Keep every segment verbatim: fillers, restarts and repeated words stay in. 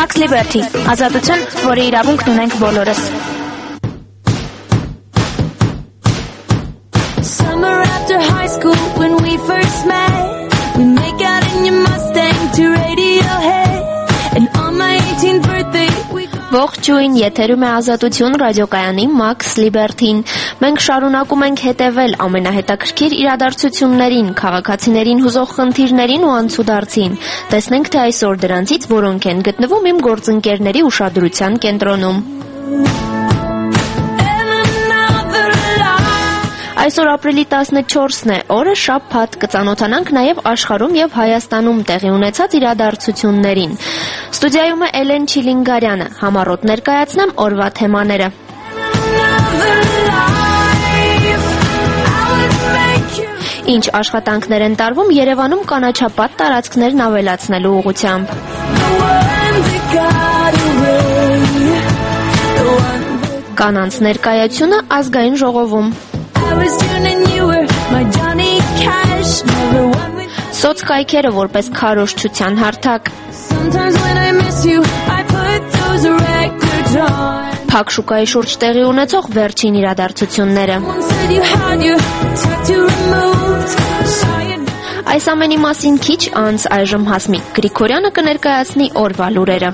Max Liberty, ազատություն, որի իրավունքն ունենք բոլորս։ Summer after high school when we first met, we make out in your Mustang to Radiohead, and on my eighteenth birthday we Ողջույն, եթերում է Ազատություն ռադիոկայանի Max Liberty-ն։ Մենք շարունակում ենք հետևել ամենահետաքրքիր իրադարձություններին, քաղաքացիներին հուզող խնդիրներին ու անցուդարձին։ Տեսնենք, թե այսօր դրանցից որոնք են գտնվում իմ գործընկերների ուշադրության կենտրոնում։ Այսօր ապրիլի տասնչորսն է, օրը շաբաթ, կծանոթանանք նաև աշխարհում եւ Հայաստանում տեղի ունեցած իրադարձություններին։ Ստուդիայում է Էլեն Չիլինգարյանը, համառոտ ներկայացնեմ օրվա թեմաները։ Ինչ աշխատանքներ են տարվում Երևանում կանաչապատ տարածքներն ավելացնելու ուղղությամբ։ Կանանց ներկայությունը ազգային ժողովում։ Սոցկայքերը որպես քարոզչության հարթակ։ Փակ շուկայի շուրջ տեղի ունեցող վերջին իրադարձությունները։ Այս ամենի մասին քիչ անց այժմ Հասմիկ Գրիգորյանը կներկայացնի օրվա լուրերը։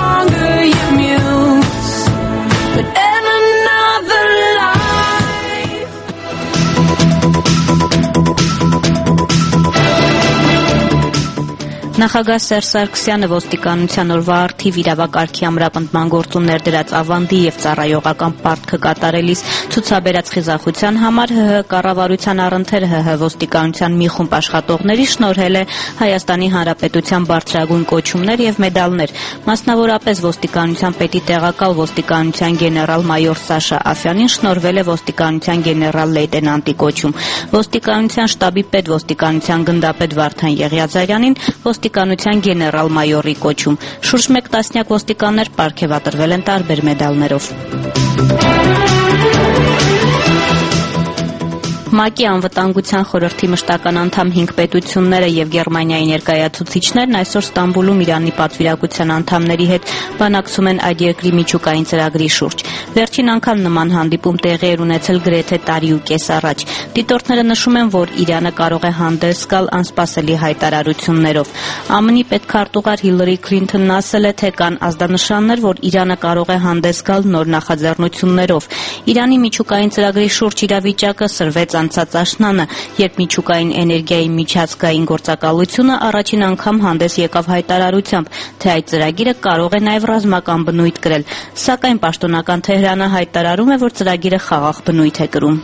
Նախագահ Սերժ Սարգսյանը ոստիկանության օրվա առթիվ իրավակարգի ամրապնդման գործումներ դրած ավանդի եւ ծառայողական պարտքը կատարելիս ցուցաբերած խիզախության համար ՀՀ կառավարության առընթեր ՀՀ ոստիկանության մի խումբ աշխատողների շնորհել է Հայաստանի Հանրապետության բարձրագույն կոչումներ եւ մեդալներ, մասնավորապես ոստիկանության պետի տեղակալ ոստիկանության գեներալ-մայոր Սաշա Աֆյանին շնորհվել է ոստիկանության գեներալ լեյտենանտի կոչում, ոստիկանության շտաբի պետ ոստիկանության գնդապետ Վարդան Եղիազարյանին ոստիկանության գեներալ-մայորի կոչում։ Շուրջ մեկ տասնյակ ոստիկաններ պարգևատրվել են տարբեր մեդալներով։ ՄԱԿ-ի անվտանգության խորհրդի մշտական անդամ հինգ պետությունները եւ Գերմանիայի ներկայացուցիչներն այսօր Ստամբուլում Իրանի պատվիրակության անդամների հետ բանակցում են այդ երկրի միջուկային ծրագրի շուրջ։ Վերջին անգամ նման հանդիպում տեղի էր ունեցել գրեթե տարի ու կես առաջ։ Դիտորդները նշում են, որ Իրանը կարող է հանդես գալ անսպասելի հայտարարություններով։ ԱՄՆ-ի պետքարտուղար Հիլարի Քլինթոնն ասել է, թե կան ազդանշաններ, որ Իրանը կարող է հանդես գալ նոր նախաձեռնություններով։ Իրանի միջուկային ծրագրի շուրջ իրավիճակը սրվեց անցած աշնանը, երբ միջուկային էներգիայի միջազգային գործակալությունը առաջին անգամ հանդես եկավ հայտարարությամբ, թե այդ ծրագիրը կարող է նաև ռազմական բնույթ կրել, սակայն պաշտոնական Թեհրանը հայտարարում է, որ ծրագիրը խաղաղ բնույթ է կրում։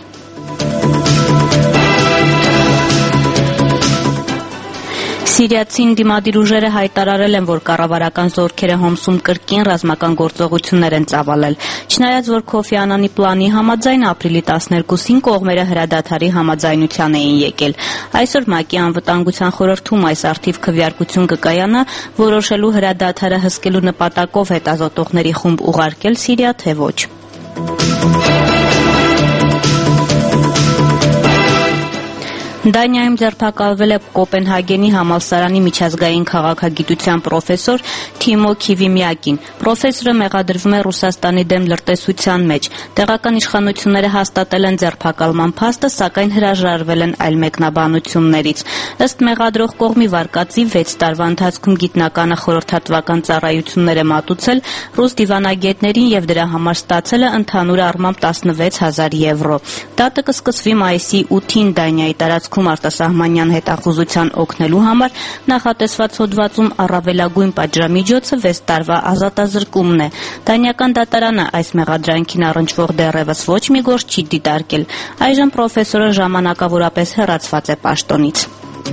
Սիրիացին դիմադիր ուժերը հայտարարել են, որ կառավարական զորքերը Հոմսում կրկին ռազմական գործողություններ են ծավալել։ Չնայած որ Քոֆի Անանի պլանի համաձայն ապրիլի տասներկուսին կողմերը հրադադարի համաձայնության էին եկել։ Այսօր ՄԱԿ-ի անվտանգության խորհրդում այս արդիվ քվեարկություն կկայանա, որոշելու հրադադարը հսկելու նպատակով հետազոտողների խումբ ուղարկել Սիրիա, թե ոչ։ Դանիայում ձերբակալվել է Կոպենհագենի համալսարանի միջազգային քաղաքագիտության պրոֆեսոր Թիմո Քիվիմյակին։ Պրոֆեսորը մեղադրվում է Ռուսաստանի դեմ լրտեսության մեջ։ Տեղական իշխանությունները հաստատել են ձերբակալման փաստը, սակայն հրաժարվել են այլ մեկնաբանություններից։ Ըստ մեղադրող կողմի վարկածի վեց տարվա ընթացքում գիտնականը խորհրդատվական ծառայություններ է մատուցել ռուս դիվանագետներին եւ դրա համար ստացել է ընդհանուր առմամբ տասնվեց հազար եվրո։ Դատը կսկսվի մայիսի ութին Դանիայի տարածքում արտասահմանյան հետախուզության օգնելու համար նախատեսված հոդվածում առավելագույն պատժամիջոցը վեց տարվա ազատազրկումն է։ Դանիական դատարանը այս մեղադրանքին առնչվող դեռևս ոչ մի գործ չի դիտարկել։ Այժմ պրոֆեսորը ժամանակավորապես հեռացված է պաշտոնից։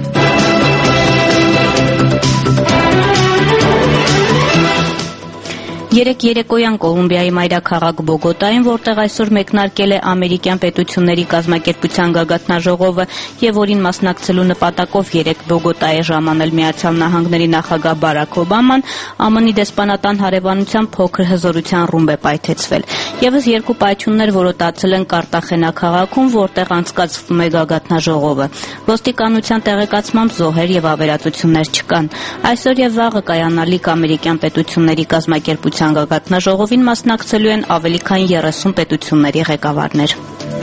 Երեք երեկոյան Կոլումբիայի մայրաքաղաք Բոգոտայում, որտեղ այսօր մեկնարկել է ամերիկյան պետությունների կազմակերպության գագաթնաժողովը եւ որին մասնակցելու նպատակով երեք Բոգոտա է ժամանել Միացյալ Նահանգների նախագահ Բարաք Օբաման, ԱՄՆ-ի դեսպանատան հարևանության փոքր հզորության ռումբ է պայթեցվել։ Եվս երկու պայթյուններ որոտացել են Կարտախենա քաղաքում, որտեղ անցկացվում է գագաթնաժողովը։ Ոստիկանության տեղեկացմամբ զոհեր եւ ավերածություններ չկան։ Այսօր եւ վաղը կայանալիք ամերիկյան պետությունների կազմակերպության գագաթնաժողովին մասնակցելու են ավելի քան երեսուն պետությունների ղեկավարներ։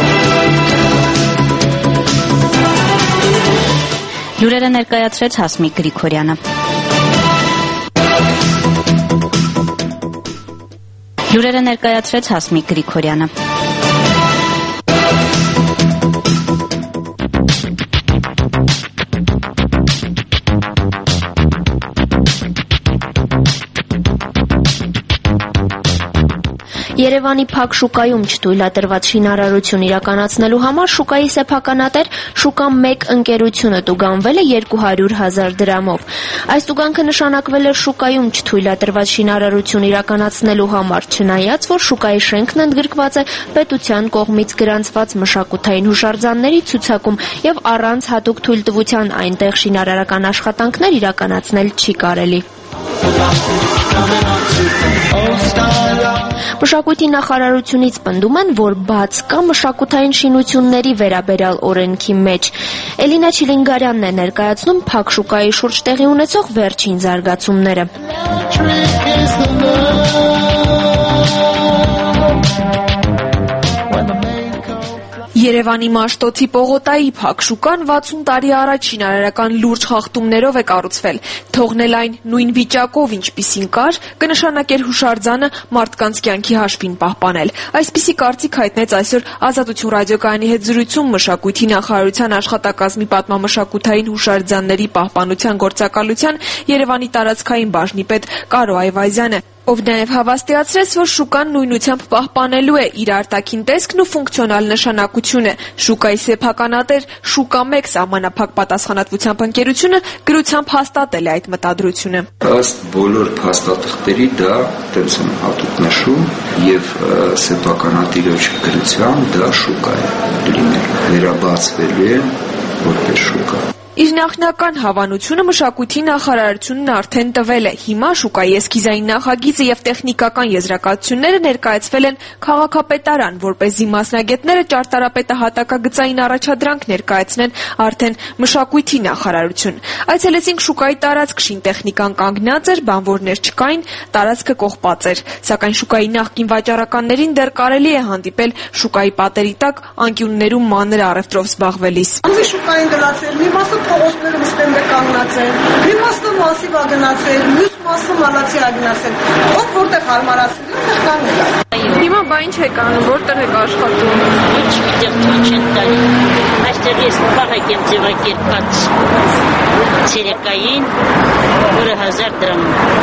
Լուրերը ներկայացրեց Հասմիկ Գրիգորյանը։ Լուրերը ներկայացրեց Հասմիկ Գրիգորյանը։ Երևանի փակ շուկայում չթույլատրված շինարարություն իրականացնելու համար շուկայի սեփականատեր շուկա մեկ ընկերությունը տուգանվել է երկու հարյուր հազար դրամով։ Այս տուգանքը նշանակվել է շուկայում չթույլատրված շինարարություն իրականացնելու համար, չնայած որ շուկայի շենքն ընդգրկված է պետության կողմից գրանցված մշակութային հուշարձանների ցուցակում եւ առանց հատուկ թույլտվության այնտեղ շինարարական աշխատանքներ իրականացնել չի կարելի։ Մշակույթի նախարարությունից պնդում են, որ բաց կա մշակութային շինությունների վերաբերյալ օրենքի մեջ։ Էլինա Չիլինգարյանն է ներկայացնում փակ շուկայի շուրջ տեղի ունեցող վերջին զարգացումները։ Երևանի Մաշտոցի Պողոտայի փակ շուկան վաթսուն տարի առաջ շինարարական լուրջ խախտումներով է կառուցվել։ Թողնել այն նույն վիճակով, ինչպիսին կար, կնշանակեր հուշարձանը մարդկանց կյանքի հաշվին պահպանել։ Այսպիսի կարծիք հայտնեց այսօր Ազատություն ռադիոկայանի հետ զրույցում մշակույթի նախարարության աշխատակազմի պատմամշակութային հուշարձանների պահպանության գործակալության Երևանի տարածքային բաժնի պետ Կարո Այվազյանը, ով նաև հավաստիացրեց, որ շուկան նույնությամբ պահպանելու է իր արտաքին տեսքն ու ֆունկցիոնալ նշանակությունը։ Շուկայի սեփականատեր շուկա մեկ սահմանափակ պատասխանատվությամբ ընկերությունը գրությամբ հաստատել է այդ մտադրությունը։ Ըստ բոլոր փաստաթղթերի դա տենց են հատուկ նշում եւ սեփականատիրոջ գրությամբ դա շուկա է լինել, վերաբացվելու է որպես շուկա։ Իր նախնական հավանությունը մշակույթի նախարարությունն արդեն տվել է։ Հիմա շուկայի էսքիզային նախագիծը եւ տեխնիկական եզրակացությունները ներկայացվել են քաղաքապետարան, որպեսզի մասնագետները ճարտարապետահատակագծային առաջադրանք ներկայացնեն արդեն մշակույթի նախարարություն։ Այցելեցինք շուկայի տարածք, շինտեխնիկան կանգնած էր, բանվորներ չկային, տարածքը կողպած էր։ Սակայն շուկայի նախկին վաճառականներին դեռ կարելի է հանդիպել շուկայի պատերի տակ անկյուններում մանր առևտրով զբաղվելիս։ Շուկային գնացել, մի մասը փողոցները մստենդը կանգնած են, մի մասը մասիվ ա գնացել, մյուս մասը մալացի ա գնացել, ով որտեղ հարմարացել է, այդտեղ կանգնել է։ Հիմա բա ինչ եք անում, որտեղ եք աշխատում։ Ինչ գիտեմ, թույլ չեն տալի։ Այստեղ ես քաղաք եմ ձևակերպած ցերեկային, որը հազար դրամ։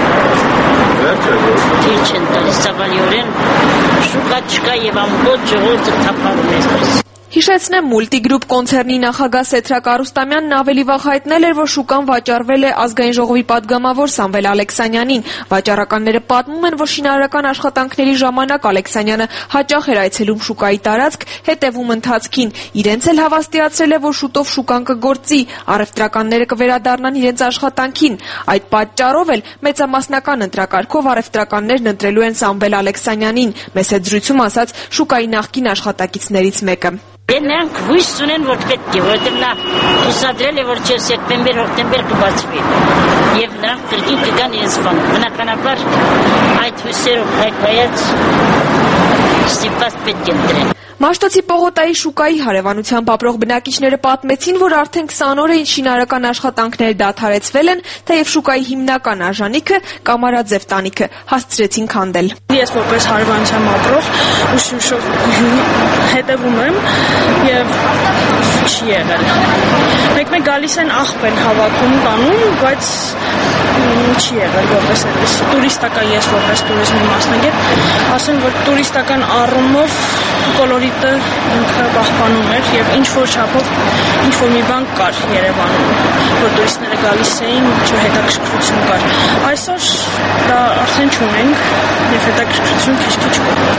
Թույլ չեն տալի, ցավալիորեն շուկա չկա եւ ամբողջ ժողովուրդը թափառում է։ Հիշեցնեմ, Մուլտիգրուպ կոնցեռնի նախագահ Սեթրակ Արուստամյանն ավելի վաղ հայտնել էր, որ շուկան վաճառվել է Ազգային ժողովի պատգամավոր Սամվել Ալեքսանյանին։ Վաճառականները պատմում են, որ շինարարական աշխատանքների ժամանակ Ալեքսանյանը հաճախ էր այցելում շուկայի տարածք, հետևում ընթացքին։ Իրենց էլ հավաստիացրել է, որ շուտով շուկան կգործի, առևտրականները կվերադառնան իրենց աշխատանքին։ Այդ պատճառով էլ մեծամասնական ընտրակարգով առևտրականներն ընտրելու են Սամվել Ալեքսանյանին, մեծ հետ զրույցում ասաց շուկայի նախկին աշխատակիցներից մեկը։ Նրանք հույս ունեն, որ պետք է, որովհետև նա հուսադրել է, որ չէ սեպտեմբեր, հոկտեմբեր կբացվի եւ նրանք կրկին կգան իրենց բան։ Բնականաբար այդ հույսերով հայտնված ստիպված պետք է ընտրեն։ Մաշտոցի Պողոտայի շուկայի հարևանությամբ ապրող բնակիչները պատմեցին, որ արդեն քսան օր է ինչ շինարարական աշխատանքները դադարեցվել են, թեև շուկայի հիմնական արժանիքը կամարաձև տանիքը հասցրեցին քանդել։ Ես որպես հարևանությամբ ապրող ուշ-ուշով հետևում եմ եւ չի եղել։ Մեկ-մեկ գալիս են աղբ են հավաքում տանում, բայց չի եղել որպես այդպես տուրիստական ես որպես տուրիզմի մասնագետ ասեմ, որ տուրիստական առումով կոլորիտը ինքը պահպանում էր եւ ինչ որ չափով ինչ որ մի բան կար Երևանում, որ տուրիստները գալիս էին, ինչ-որ հետաքրքրություն կար։ Այսօր դա արդեն չունենք եւ հետաքրքրություն քիչ-քիչ կա։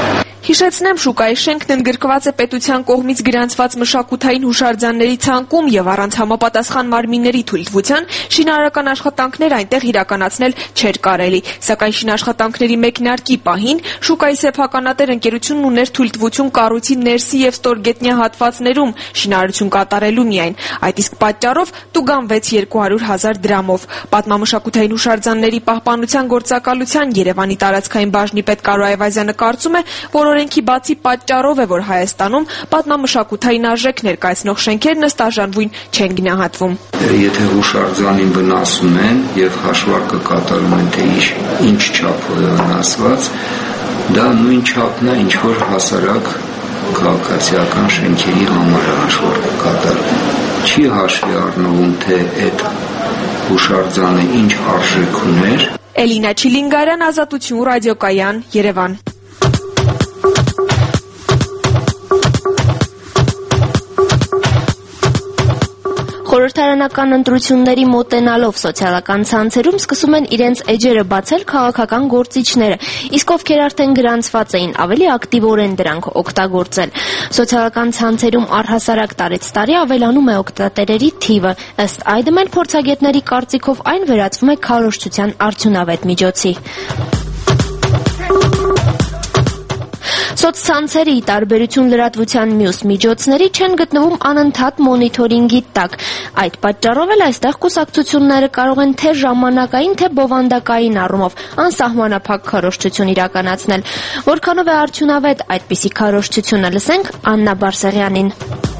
Հիշեցնեմ, շուկայի շենքն ընդգրկված է պետության կողմից գրանցված մշակութային հուշարձանների ցանկում եւ առանց համապատասխան մարմինների թույլտվության շինարարական աշխատանքներ այնտեղ իրականացնել չէր կարելի, սակայն շինաշխատանքների մեկնարկի պահին շուկայի սեփականատեր ընկերությունն ուներ թույլտվություն կառույցի ներսի եւ ստորգետնյա հատվածներում շինարարություն կատարելու միայն, այդ իսկ պատճառով տուգանվեց երկու հարյուր հազար դրամով։ Պատմամշակութային հուշարձանների պահպանության գործակալության Երևանի տարածքային բաժնի պետ Կարո Այվազյանը կարծում է, որ օրենքի բացի պատճառով է, որ Հայաստանում պատմամշակութային արժեք ներկայացնող շենքերն ըստ արժանվույն չեն գնահատվում։ Եթե հուշարձանին վնասում են եւ հաշվարկը կատարում են, թե ինչ չափով է վնասված, դա նույն չափն է, ինչ որ հասարակ քաղաքացիական շենքերի համար հաշվարկը կատարվում։ Չի հաշվի առնվում, թե այդ հուշարձանը ինչ արժեք ուներ։ Էլինա Չիլինգարյան, Ազատություն, ռադիոկայան, Երևան։ Խորհրդարանական ընտրությունների մոտենալով սոցիալական ցանցերում սկսում են իրենց էջերը բացել քաղաքական գործիչները, իսկ ովքեր արդեն գրանցված էին, ավելի ակտիվորեն դրանք օգտագործել։ Սոցիալական ցանցերում առհասարակ տարեց տարի ավելանում է օգտատերերի թիվը, ըստ այդմ էլ փորձագետների կարծիքով այն վերածվում է քարոզչության արդյունավետ միջոցի։ Սոցցանցերը, ի տարբերություն լրատվության մյուս միջոցների, չեն գտնվում անընդհատ մոնիթորինգի տակ։ Այդ պատճառով էլ այստեղ կուսակցությունները կարող են թե ժամանակային, թե բովանդակային առումով անսահմանափակ քարոզչություն իրականացնել։ Որքանով է արդյունավետ այդպիսի քարոզչությունը, լսենք Աննա Բարսեղյանին։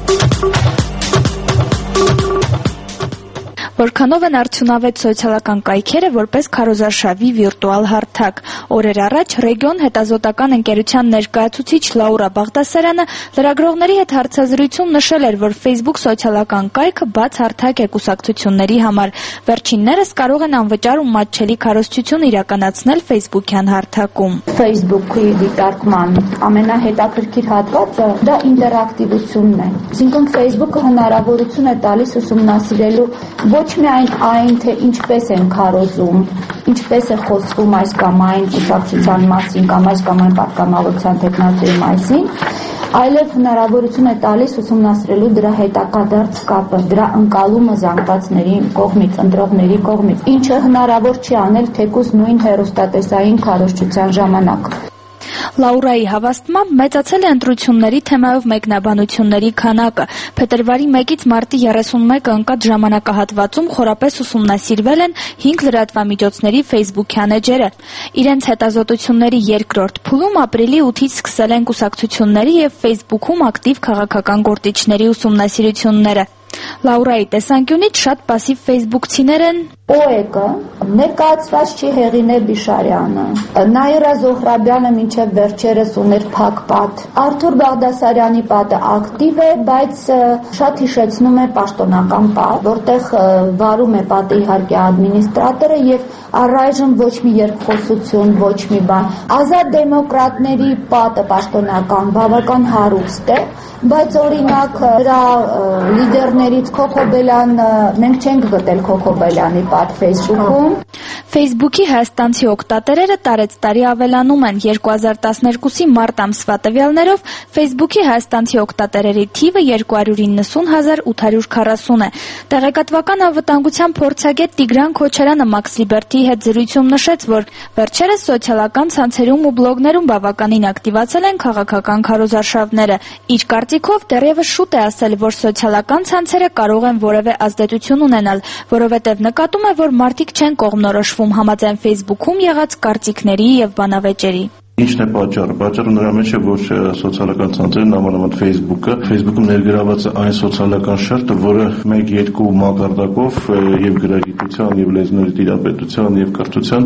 Որքանով են արդյունավետ սոցիալական կայքերը որպես քարոզարշավի վիրտուալ հարթակ։ Օրեր առաջ Ռեգիոն հետազոտական ընկերության ներկայացուցիչ Լաուրա Բաղդասարյանը լրագրողների հետ հարցազրույցում նշել էր, որ Facebook սոցիալական կայքը բաց հարթակ է կուսակցությունների համար։ Վերջիններս կարող են անվճար ու մատչելի քարոզչություն իրականացնել Facebook-յան հարթակում։ Facebook-ի դիտարկման ամենահետաքրքիր հատվածը դա ինտերակտիվությունն է։ Այսինքն Facebook-ը հնարավորություն է տալիս ուսումնասիրելու ոչ միայն այն, թե ինչպես են քարոզում, ինչպես է խոսվում այս կամ այն կուսակցության մասին կամ այս կամ այն պատկանելության տեխնոլոգիայի մասին, այլև հնարավորություն է տալիս ուսումնասիրելու դրա հետակադարձ կապը, դրա ընկալումը զանգվածների կողմից, ընտրողների կողմից, ինչը հնարավոր չի անել թեկուզ նույն հեռուստատեսային քարոզչության ժամանակ։ Լաուրայի հավաստմամբ մեծացել է ընտրությունների թեմայով մեկնաբանությունների քանակը։ Փետրվարի մեկից մարտի երեսունմեկը ընկած ժամանակահատվածում խորապես ուսումնասիրվել են հինգ լրատվամիջոցների Facebook-յան էջերը։ Իրենց հետազոտությունների երկրորդ փուլում ապրիլի ութից սկսել են կուսակցությունների եւ Facebook-ում ակտիվ քաղաքական գործիչների ուսումնասիրությունները։ Լաուրայի տեսանկյունից շատ պասիվ ֆեյսբուքցիներ են ՕԵԿ-ը ներկայացված չի Հեղինե Բիշարյանը, Նաիրա Զոհրաբյանը մինչև վերջերս ուներ փակ պատ, Արթուր Բաղդասարյանի պատը ակտիվ է, բայց շատ հիշեցնում է պաշտոնական պատ, որտեղ վարում է պատը իհարկե ադմինիստրատորը եւ առայժմ ոչ մի երկխոսություն, ոչ մի բան։ Ազատ դեմոկրատների պատը պաշտոնական բավական հարուստ է, բայց օրինակ դրա լիդերներից Քոքոբելյան, մենք չենք գտել Քոքոբելյանի պատ Facebook-ում։ Facebook-ի հայաստանցի օգտատերերը տարեց տարի ավելանում են։ երկու հազար տասներկուսի մարտ ամսվա տվյալներով Facebook-ի հայաստանցի օգտատերերի թիվը երկու հարյուր իննսուն հազար ութ հարյուր քառասուն է։ Տեղեկատվական անվտանգության փորձագետ Տիգրան Քոչարյանը Max Liberty-ի հետ զրույցում նշեց, որ վերջերս սոցիալական ցանցերում ու բլոգներում բավականին ակտիվացել են քաղաքական քարոզարշավները։ Իր կարծիքով դեռևս շուտ է ասել, որ սոցիալական ցանցերը կարող են որևէ ազդեցություն ունենալ, որովհետև նկատում է, որ մարդիկ չեն կողմնորոշվում համաձայն Facebook-ում եղած կարծիքների եւ բանավեճերի։ Ինչն է պատճառը։ Պատճառը նրա մեջ է, որ սոցիալական ցանցերն նամանավանդ Facebook-ը, Facebook-ում ներգրաված է այն սոցիալական շերտը, որը մեկ-երկու մակարդակով եւ գրագիտության, եւ լեզվների տիրապետության, եւ կրթության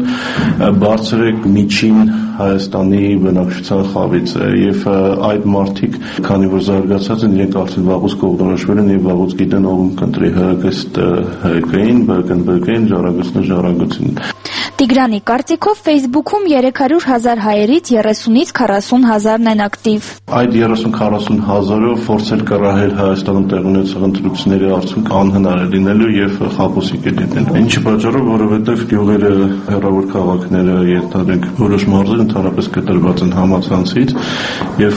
բարձր է միջին Հայաստանի բնակչության խավից է, եւ այդ մարդիկ, քանի որ զարգացած են, իրենք արդեն վաղուց կողմնորոշվել են եւ վաղուց գիտեն ով կընտրի ՀԿ-ին, ԲԿ-ին, ԲԿ-ին, ժառանգությունն, ժառանգությունն։ Տիգրանի կարծիքով Facebook-ում երեք հարյուր հազար հայերից երեսունից քառասուն հազարն են ակտիվ։ Այդ երեսուն-քառասուն հազարով փորձել կռահել Հայաստանում տեղ ունեցող ընտրությունների արդյունք անհնար է լինելու եւ խաբուսիկ է լինելու։ Ինչի պատճառով, որովհետեւ գյուղերը, հեռավոր քաղաքները, ենթադրենք որոշ մարզեր ընդհանրապես կտրված են համացանցից եւ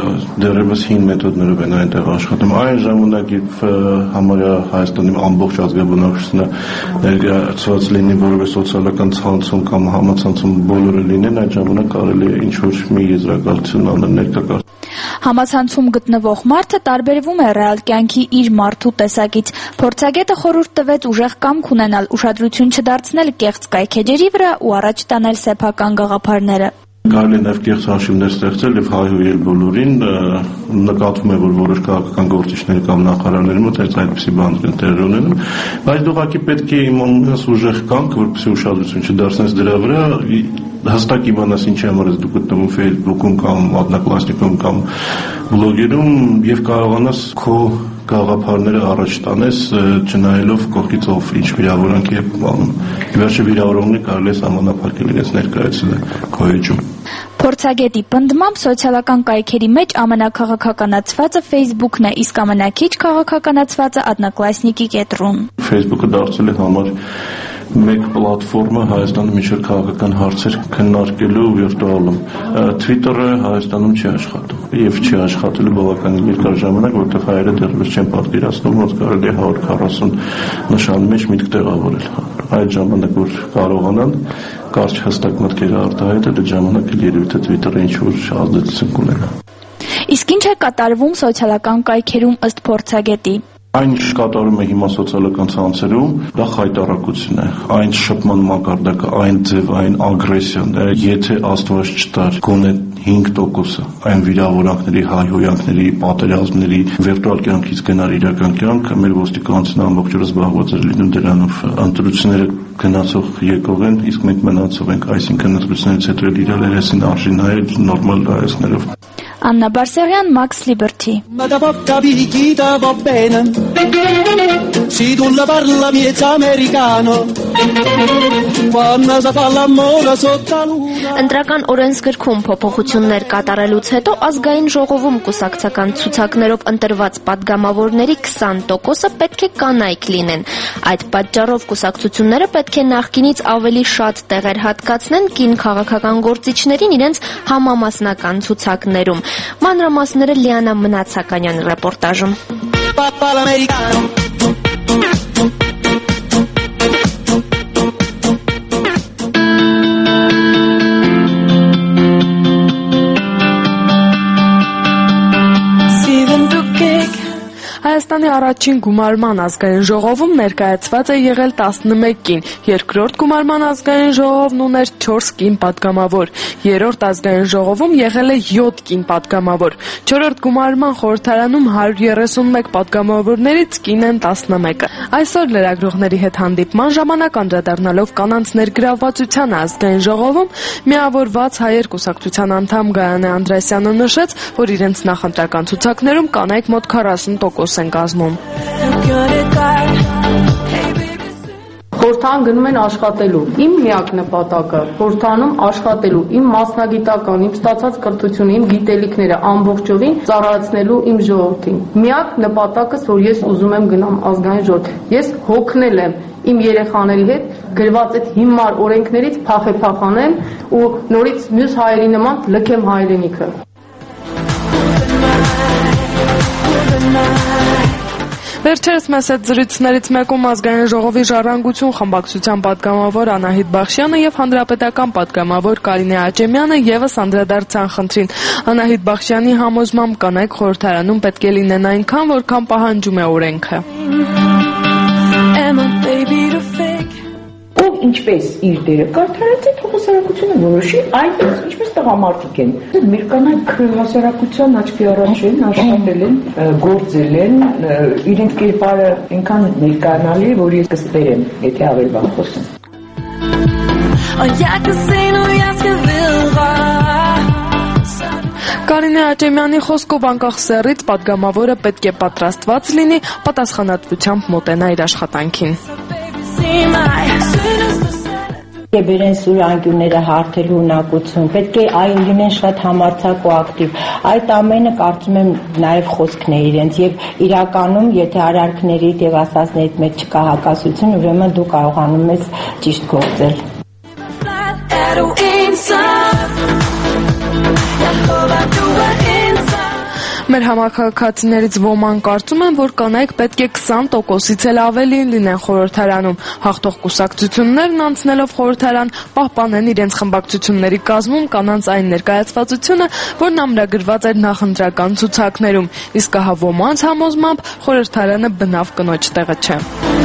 դեռևս հին մեթոդներով են այնտեղ աշխատում։ Այն ժամանակ երբ համարյա Հայաստանի ամբողջ ազգաբնակչությունը ներկայացված լինի որևէ սոցիալական ցանցում կամ համացանցում բոլորը լինեն, այդ ժամանակ կարելի է ինչ-որ մի եզրակացություն անել ներկայ։ Համացանցում գտնվող մարդը տարբերվում է ռեալ կյանքի իր մարդու տեսակից։ Փորձագետը խորհուրդ տվեց ուժեղ կամք ունենալ, ուշադրություն չդարձնել կեղծ կայքեջերի վրա ու առաջ տանել սեփական գաղափարները։ Կարելի է նաև կեղծ հաշիվներ ստեղծել եւ հայհոյել բոլորին, նկատվում է, որ որոշ քաղաքական գործիչների կամ նախարարների մոտ այդպիսի բաներ տեղի ունենում, բայց ուղղակի պետք է իմանաս ուժեղ կամք, որպեսզի ուշադրություն չդարձնես դրա վրա, հստակ իմանաս ինչի համար ես դու գտնվում Facebook-ում կամ Одноклассникում կամ բլոգերում եւ կարողանաս քո գաղափարները առաջ տանես, չնայելով կողքից ով ինչ վիրավորանք է անում։ Վերջը վիրավորողները կարելի է սահմանափակել իրենց ներկայացնել քո էջում։ Փորձագետի պնդմամբ սոցիալական կայքերի մեջ ամենաքաղաքականացվածը Facebook-ն է, իսկ ամենաքիչ քաղաքականացվածը Одноклассники կետրոն։ Facebook-ը դարձել է համար մեկ պլատֆորմը Հայաստանում միջև քաղաքական հարցեր քննարկելու վիրտուալում։ Twitter-ը Հայաստանում չի աշխատում եւ չի աշխատելու բավականին երկար ժամանակ, որտեղ հայերը դեռևս չեն պատկերացնում, որ կարելի է հարյուր քառասուն նշանի մեջ միտք տեղավորել։ Այդ ժամանակ որ կարողանան կարճ հստակ մտքեր արտահայտել, այդ ժամանակ էլ երևի թե Twitter-ը ինչ-որ ազդեցություն կունենա։ Իսկ ինչ է կատարվում սոցիալական կայքերում ըստ փորձագետի։ Այն ինչ կատարում է հիմա սոցիալական ցանցերում, դա խայտարակություն է, այն շփման մակարդակը, այն ձև, այն ագրեսիան, եթե Աստված չտար, գոնե հինգ տոկոսը այն վիրավորանքների, հայհոյանքների, պատերազմների վիրտուալ կյանքից գնար իրական կյանք, մեր ոստիկանությունը ամբողջ օրը զբաղված էր լինում դրանով։ Ընտրությունները գնացող եկող են, իսկ մենք մնացող ենք, այսինքն ընտրություններից հետո էլ իրար երեսին արժի նայել նորմալ հայացքներով։ Anna Barserian, Max Liberty. Ma da bocca picchita va bene, si tu la parla miezza americano, quando si fa l'amore sotto la luna. Ընտրական օրենսգրքում փոփոխություններ կատարելուց հետո ազգային ժողովում կուսակցական ցուցակներով ընտրված падգամավորների քսան տոկոսը պետք է կանայք լինեն։ Այդ պատճառով կուսակցությունները պետք է նախկինից ավելի շատ տեղեր հատկացնեն կին քաղաքական գործիչներին իրենց համամասնական ցուցակներում։ Մանրամասները Լիանա Մնացականյանի ռեպորտաժում։ Հայաստանի առաջին գումարման ազգային ժողովում ներկայացված է եղել տասնմեկ կին, երկրորդ գումարման ազգային ժողովն ուներ չորս կին падգամավոր, երրորդ ազգային ժողովում եղել է յոթ կին падգամավոր, չորրորդ գումարման խորհրդարանում հարյուր երեսունմեկ падգամավորներից կին են տասնմեկը։ Այսօր լրագրողների հետ հանդիպման ժամանակ անդրադառնալով կանանց ներգրավվածությանը ազգային ժողովում միավորված հայեր կուսակցության անդամ Գայանե Անդրեասյանը նշեց, որ իրենց նախընտրական ցուցակներում կանայք մոտ քառասուն տոկոս են կազմում։ Խորհրդան գնում են աշխատելու։ Իմ միակ նպատակը խորհրդանում աշխատելու, իմ մասնագիտական, իմ ստացած կրթությունը, իմ գիտելիքները ամբողջովին ծառայեցնելու իմ ժողովրդին։ Միակ նպատակս, որ ես ուզում եմ գնամ ազգային ժողով։ Ես հոգնել եմ իմ երեխաների հետ գրված այդ հիմար օրենքներից փախե-փախանեմ ու նորից մյուս հայերի նման լքեմ հայրենիքը։ Վերջերս մեծ զրույցներից մեկում ազգային ժողովի ժառանգություն խմբակցության падգամավոր Անահիտ Բախշյանը եւ հանրապետական падգամավոր Կարինե Աճեմյանը եւս անդրադարձան խնդրին։ Անահիտ Բախշյանի համոզմամբ կանայք խորհրդարանում պետք է լինեն այնքան, որքան պահանջում է օրենքը։ Ով ինչպես իր դերը կարդարած է հասարակությունը որոշի, այնպես ինչպես տղամարդիկ են։ Մեր կանայք հասարակության աչքի առաջ են, աշխատել են, գործել են, իրենց կերպարը այնքան ներկայանալի է, որ ես կստերեմ, եթե ավելի բան խոսեմ։ Կարինե Աճեմյանի խոսքով անկախ սեռից падգամավորը պետք է պատրաստված լինի պատասխանատվությամբ մոտենա իր աշխատանքին։ Եվ իրեն սուր անկյունները հարթելու ունակություն, պետք է այ լինեն շատ համարձակ ու ակտիվ։ Այդ ամենը կարծում եմ նաև խոսքն է իրենց եւ իրականում եթե արարքներիդ եւ ասածներից մեջ չկա հակասություն, ուրեմն դու կարողանում ես ճիշտ գործել։ Մեր համակարգացիներից ոման կարծում են, որ կանայք պետք է քսան տոկոսից էլ ավելին լինեն խորհրդարանում։ Հաղթող կուսակցություններն անցնելով խորհրդարան պահպանեն իրենց խմբակցությունների կազմում կանանց այն ներկայացվածությունը, որն ամրագրված էր նախընտրական ցուցակներում, իսկ ահա ոմանց համոզմամբ խորհրդարանը բնավ կնոջ տեղը չէ։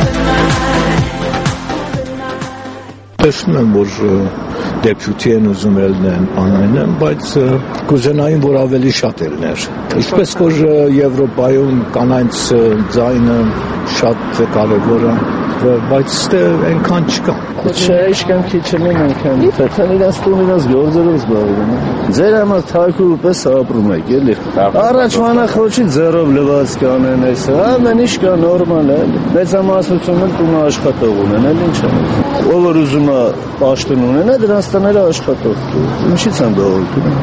Տեսնում եմ, որ դեպուտի են ուզում ելնեն անունեն, բայց կուզենային, որ ավելի շատ ելներ։ Ինչպես որ Եվրոպայում կանանց ձայնը շատ կարևոր է, բայց ստե այնքան չկա։ Չէ, իշքան քիչ չլին այնքան։ Թեթան իրաց տուն իրաց գործերով զբաղվում են։ Ձեր համար թակու պես ապրում եք, էլի։ Առաջ մանախոչի ձեռով լվաց կանեն այս, ամեն ինչ կա նորմալ է։ Մեծամասնությունը տունը աշխատող ունեն, էլ ինչ է։ Ով որ ուզում է պաշտոն ունենա, դրանց տները աշխատող։ Ինչի՞ց են բողոքում։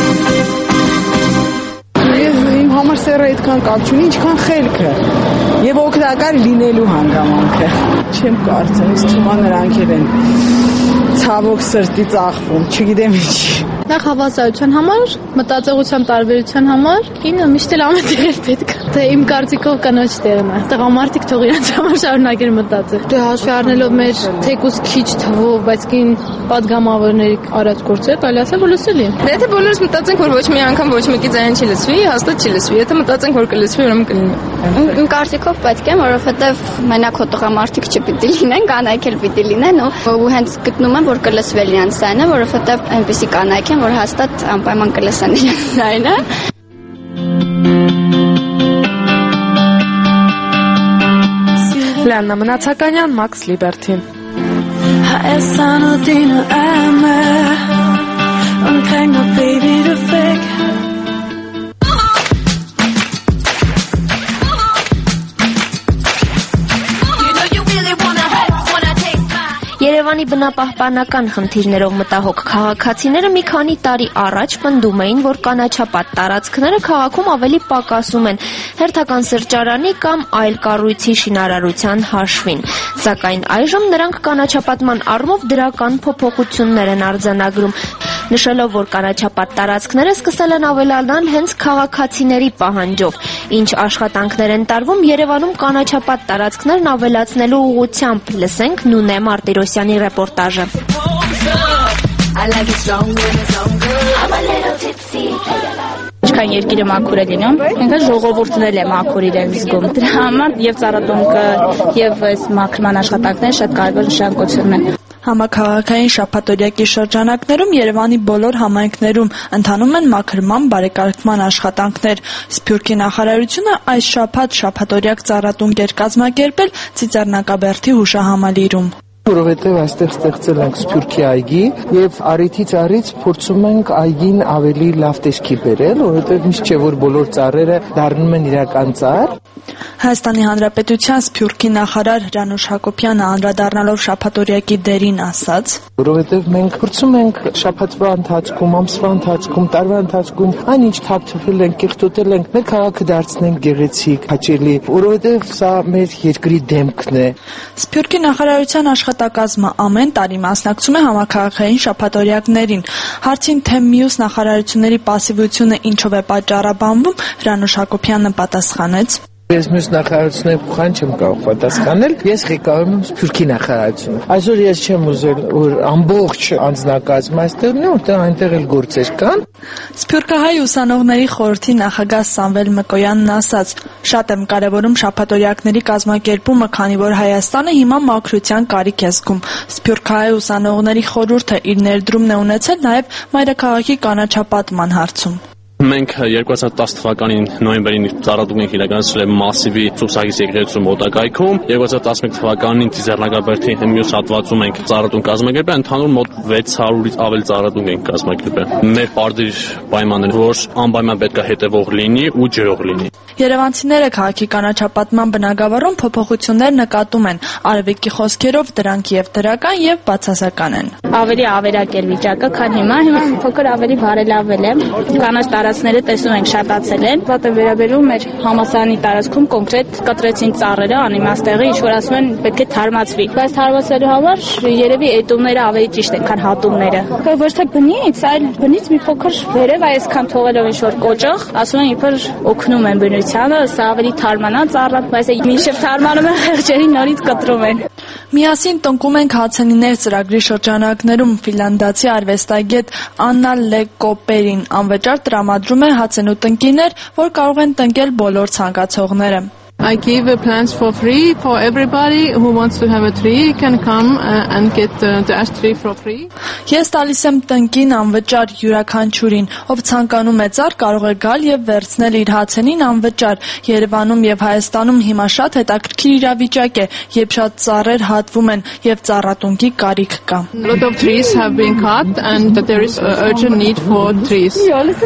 Իմ համար սերը այդքան կապ չունի, ինչքան խելքը եւ օգտակար լինելու հանգամանքը։ Չեմ կարծում, իսկ թվում է նրանք են ցավոք սրտի ծախվում, չգիտեմ ինչի։ Նախ հավասարության համար, մտածողության տարբերության համար, կինը միշտ էլ ամենտեղ պետք է։ Թե իմ կարծիքով կնոջ տեղն է։ Տղամարդիկ թող իրենց համար շարունակեն մտածել։ Դե հաշվի առնելով մեր թեկուզ քիչ թվով, բայց կին падգամավորների արած գործերը, կարելի ասել որ լսելի է։ Դե եթե բոլորս մտածենք, որ ոչ մի անգամ ոչ մեկի ձայնը չի լսվի, հաստատ չի լսվի։ Եթե մտածենք, որ կլսվի, ուրեմն կլինի։ Իմ կարծիքով պետք է, որովհետև մենակ հո տղամարդիկ չպիտի լինեն, կանայք էլ պիտի լինեն, ու հենց գտնում եմ, որ կլսվել իրենց ձայնը, որովհետև այնպիսի կանայք են, որ հաստատ անպայման կլսեն իրենց ձայնը։ Լիաննա Մնացականյան, Մաքս Լիբերթի։ Երևանի բնապահպանական խնդիրներով մտահոգ քաղաքացիները մի քանի տարի առաջ պնդում էին, որ կանաչապատ տարածքները քաղաքում ավելի պակասում են հերթական սրճարանի կամ այլ կառույցի շինարարության հաշվին։ Սակայն այժմ նրանք կանաչապատման առումով դրական փոփոխություններ են արձանագրում, նշելով, որ կանաչապատ տարածքները սկսել են ավելանալ հենց քաղաքացիների պահանջով։ Ինչ աշխատանքներ են տարվում Երևանում կանաչապատ տարածքներն ավելացնելու ուղղությամբ, լսենք Նունե Մարտիրոսյանի ռեպորտաժը։ Ինչքան երկիրը մաքուր է լինում, այնքան ժողովուրդն էլ է մաքուր իրեն զգում։ Դրա համար եւ ծառատունկը եւ այս մաքրման աշխատանքները շատ կարևոր նշանակություն ունեն։ Համաքաղաքային շաբաթօրյակի շրջանակներում Երևանի բոլոր համայնքներում ընթանում են մաքրման բարեկարգման աշխատանքներ։ Սփյուռքի նախարարությունը այս շաբաթ շաբաթօրյակ ծառատունկ էր կազմակերպել Ծիծեռնակաբերդի հուշահամալիրում։ Որովհետև այստեղ ստեղծել ենք Սփյուռքի այգի եւ առիթից առիթ փորձում ենք այգին ավելի լավ տեսքի բերել, որովհետև միշտ չէ որ բոլոր ծառերը դառնում են իրական ծառ։ Հայաստանի Հանրապետության Սփյուռքի նախարար Հրանուշ Հակոբյանը անդրադառնալով շաբաթօրյակի դերին ասաց. Որովհետև մենք փորձում ենք շաբաթվա ընթացքում, ամսվա ընթացքում, տարվա ընթացքում այնինչ թափթփել ենք, կեղտոտել ենք, մեր քաղաքը դարձնենք գեղեցիկ, հաճելի, որովհետև սա մեր երկրի դեմքն է։ Սփյուռքի նախարարության աշխատակազմը ամեն տարի մասնակցում է համաքաղաքային շաբաթօրյակներին։ Հարցին թե մյուս նախարարությունների պասիվությունը ինչով է պատճառաբանվում, Հրանուշ Հակոբյանը պատասխանեց. Ես մյուս նախարարությունների փոխան չեմ կարող պատասխանել։ Ես ղեկավարում եմ Սփյուռքի նախարարությունը։ Այսօր ես չեմ ուզել, որ ամբողջ անձնակազմը այստեղ լինի, որտեղ այնտեղ էլ գործեր կան։ Սփյուռքահայ ուսանողների խորհրդի նախագահ Սամվել Մկոյանն ասաց. «Շատ եմ կարևորում շաբաթօրյակների կազմակերպումը, քանի որ Հայաստանը հիմա մաքրության կարիք է զգում։ Սփյուռքահայ ուսանողների խորհուրդը իր ներդրումն է ունեցել նաև մայրաքաղաքի կանաչապատման հարցում»։ Մենք երկու հազար տասը թվականին նոյեմբերին ծառատունք ենք իրականացրել մասիվի Սուբսագիս եկեղեցու մոտակայքում, երկու հազար տասնմեկ թվականին Տիզեռնագաբերդի մյուս հատվածում ենք ծառատունք կազմակերպել, ընդհանուր մոտ վեց հարյուրից ավել ծառատունք ենք կազմակերպել։ Մեր պարտադիր պայմանն է, որ անպայման պետք է հետևող լինի ու ջրող լինի։ Երևանցիները քաղաքի կանաչապատման բնագավառում փոփոխություններ նկատում են։ Արևիկի խոսքերով դրանք եւ դրական եւ բացասական են։ Ավելի ավերակ էր վիճակը, քան հիմա, հիմա փոքր ավելի բարելավել է։ Կանաչ տարածքները տեսնում ենք շատացել են։ Պատը վերաբերում էր համասարանի տարածքում կոնկրետ կտրեցին ծառերը անիմաստեղի, ինչ որ ասում են պետք է թարմացվի։ Բայց թարմացելու համար երևի էտումները ավելի ճիշտ են, քան հատումները։ Ոչ թե բնից, այլ բնից մի փոքր վերև այսքան թողելով ինչ որ կոճող, ասում են իբր օգնում են բնությանը, սա ավելի թարմանա ծառը, բայց մինչև թարմանում են խեղճերի նորից կտրում են։ Միասին տնկում ենք հացենիներ ծրագրի շրջանակներում ֆինլանդացի արվեստագետ Աննա Լեկոպերին անվճար տրամադրում է հացենու տնկիներ, որ կարող են տնկել բոլոր ցանկացողները։ I give uh, plants for free for everybody who wants to have a tree can come uh, and get uh, the ash tree for free. Ես տալիս եմ տնկին անվճար յուրաքանչյուրին, ով ցանկանում է ծառ կարող է գալ եւ վերցնել իր հացենին անվճար։ Երևանում եւ Հայաստանում հիմա շատ հետաքրքիր իրավիճակ է, երբ շատ ծառեր հատվում են եւ ծառատունկի կարիք կա։ A lot of trees have been cut and there is uh, urgent need for trees.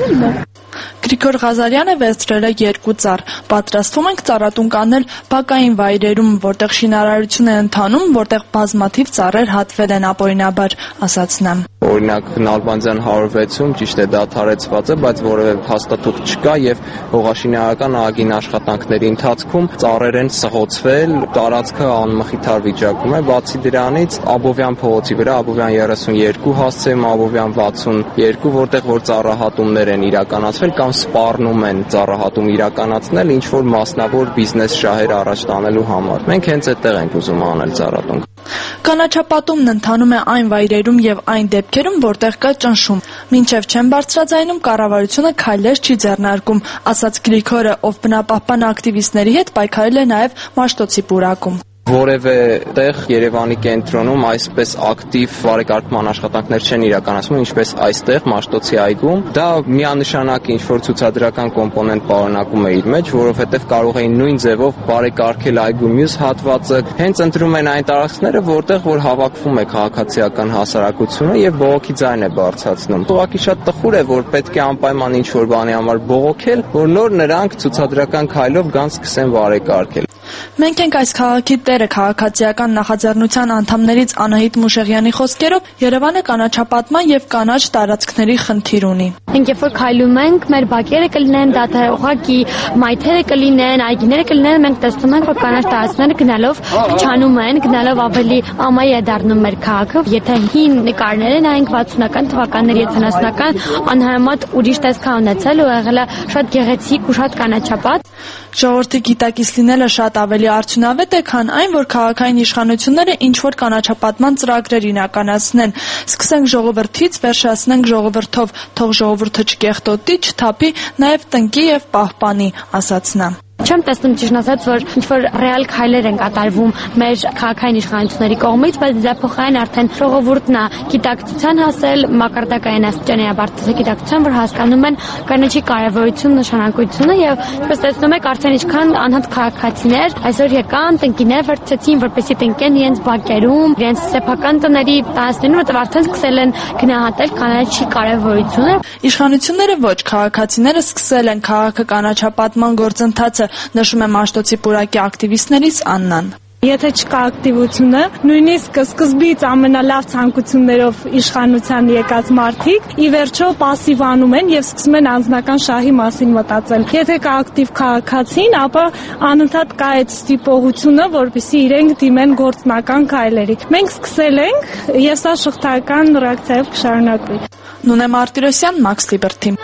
Գրիգոր Ղազարյանը վերցրել է երկու ծառ։ Պատրաստվում ենք ծառատունկ անել բակային վայրերում, որտեղ շինարարություն է ընթանում, որտեղ բազմաթիվ ծառեր հատվել են ապօրինաբար, ասաց նա։ Օրինակ Նալբանդյան հարյուր վեցում ճիշտ է դադարեցված է, բայց որևէ փաստաթուղթ չկա եւ հողաշինարարական ագին աշխատանքների ընթացքում ծառեր են սղոցվել, տարածքը անմխիթար վիճակում է, բացի դրանից Աբովյան փողոցի վրա Աբովյան երեսուն երկու հասցեում Աբովյան վաթսուն երկու, որտեղ որ ծառահատումներ են իրականացվել կամ սպառնում են ծառահատում իրականացնել ինչ որ մասնավոր բիզնես շահեր առաջ տանելու համար։ Մենք հենց այդտեղ ենք ուզում անել ծառատունք։ Կանաչապատումն ընթանում է այն վայրերում եւ այն դեպքերում, որտեղ կա ճնշում։ Մինչև չեն բարձրաձայնում կառավարությունը քայլեր չի ձեռնարկում, ասաց Գրիգորը, ով բնապահպան ակտիվիստների հետ պայքարել է նաեւ Մաշտոցի պուրակում։ Որևէ տեղ Երևանի կենտրոնում այսպես ակտիվ բարեկարգման աշխատանքներ չեն իրականացվում, ինչպես այստեղ Մաշտոցի այգում։ Դա միանշանակ ինչ-որ ցուցադրական կոմպոնենտ պարունակում է իր մեջ, որովհետև կարող էին նույն ձևով բարեկարգել այգու մյուս հատվածը։ Հենց ընտրում են այն տարածքները, որտեղ որ հավաքվում է քաղաքացիական հասարակությունը եւ բողոքի ձայն է բարձրացնում։ Ուղղակի շատ տխուր է, որ պետք է անպայման ինչ-որ բանի համար բողոքել, որ նոր նրանք ցուցադրական քայլով գան սկսեն բարեկարգել։ Մենք ենք այս քաղաքի տերը քաղաքացիական նախաձեռնության անդամներից Անահիտ Մուշեղյանի խոսքերով Երևանը կանաչապատման եւ կանաչ տարածքների խնդիր ունի։ Մենք երբ որ քայլում ենք, մեր բակերը կլինեն, դադարողակի մայթերը կլինեն, այգիները կլինեն, մենք տեսնում ենք, որ կանաչ տարածքները գնալով փչանում են, գնալով ավելի ամայի է դառնում մեր քաղաքը։ Եթե հին նկարները նայենք վաթսունական թվականների յոթանասունական անհամեմատ ուրիշ տեսքան ունեցել ու եղել է շատ գեղեցիկ ու շատ կանաչապատ։ Ժողովրդի գիտակից լինելը շատ ավելի արդյունավետ է, քան այն, որ քաղաքային իշխանությունները ինչ-որ կանաչապատման ծրագրեր իրականացնեն։ Սկսենք ժողովրդից, վերջացնենք ժողովրդով, թող ժողովուրդը չկեղտոտի, չթափի, նաև տնկի եւ պահպանի, ասաց նա։ Չեմ տեսնում ճիշտ ասած, որ ինչ-որ ռեալ քայլեր են կատարվում մեր քաղաքային իշխանությունների կողմից, բայց դրա փոխարեն արդեն ժողովուրդն է գիտակցության հասել, մակարդակային աստիճանի է բարձրացել գիտակցության, որ հասկանում են կանաչի կարևորություն, նշանակությունը եւ ինչպես տեսնում եք, արդեն ինչքան անհատ քաղաքացիներ այսօր եկան, տնկիներ վերցեցին, որպեսզի տնկեն իրենց բակերում, իրենց սեփական տների տարածքներում, որտեղ արդեն սկսել են գնահատել կանաչի կարևորությունը։ Իշխանությունները ոչ, քաղաքացիները սկսել են քաղաքը կանաչապատման գործընթացը, նշում է Մաշտոցի պուրակի ակտիվիստներից Աննան։ Եթե չկա ակտիվությունը, նույնիսկ սկզբից ամենալավ ցանկություններով իշխանության եկած մարդիկ ի վերջո пассивանում են եւ սկսում են անձնական շահի մասին մտածել։ Եթե կա ակտիվ քաղաքացին, ապա անընդհատ կա այդ ստիպողությունը, որպեսզի իրենք դիմեն գործնական քայլերի։ Մենք սկսել ենք եւ սա շղթայական ռեակցիայով կշարունակվի։ Նունե Մարտիրոսյան, Max Liberty։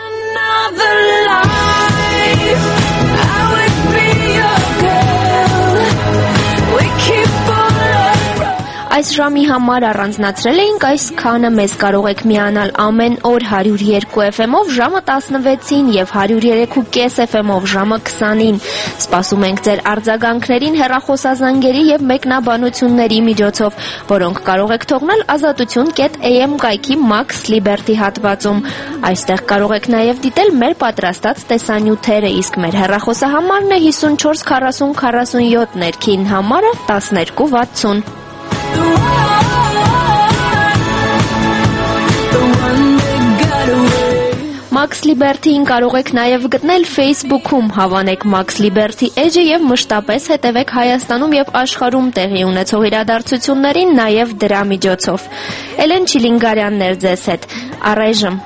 Այս ժամի համար առանձնացրել էինք այսքանը, մեզ կարող եք միանալ ամեն օր հարյուր երկու էֆ էմով ժամը տասնվեցին և հարյուր երեք ու կես էֆ էմով ժամը քսանին։ Սպասում ենք ձեր արձագանքներին հեռախոսազանգերի և մեկնաբանությունների միջոցով, որոնք կարող եք թողնել ազատություն կետ էյ էմ կայքի Max Liberty հատվածում։ Այստեղ կարող եք նաև դիտել մեր պատրաստած տեսանյութերը, իսկ մեր հեռախոսահամարն է հիսունչորս քառասուն քառասունյոթ, ներքին համարը տասներկու վաթսուն։ Max Liberty-ին կարող եք նաև գտնել Facebook-ում, հավանեք Max Liberty էջը և մշտապես հետևեք Հայաստանում և աշխարհում տեղի ունեցող իրադարձություններին նաև դրա միջոցով։ Էլեն Չիլինգարյանն էր ձեզ հետ, առայժմ։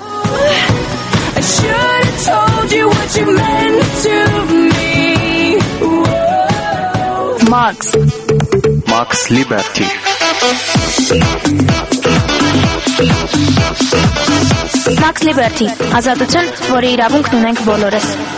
Max Max Liberty Max Liberty, ազատություն, որի իրավունքն ունենք բոլորս։